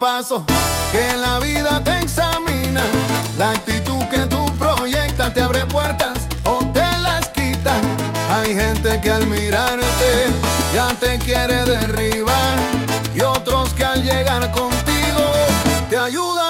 paso, que la vida te examina. La actitud que tú proyectas te abre puertas o te las quita. Hay gente que al mirarte ya te quiere derribar, y otros que al llegar contigo te ayudan